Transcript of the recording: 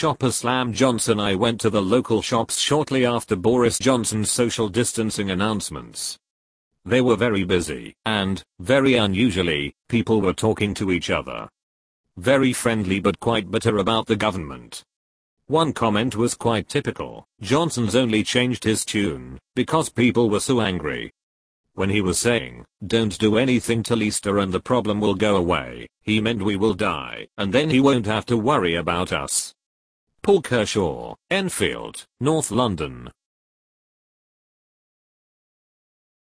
shoppers slam Johnson. I went to the local shops shortly after Boris Johnson's social distancing announcements. They were very busy, and, very unusually, people were talking to each other. Very friendly but quite bitter about the government. One comment was quite typical: Johnson's only changed his tune because people were so angry. When he was saying, "Don't do anything till Easter and the problem will go away," he meant we will die, and then he won't have to worry about us. Paul Kershaw, Enfield, North London.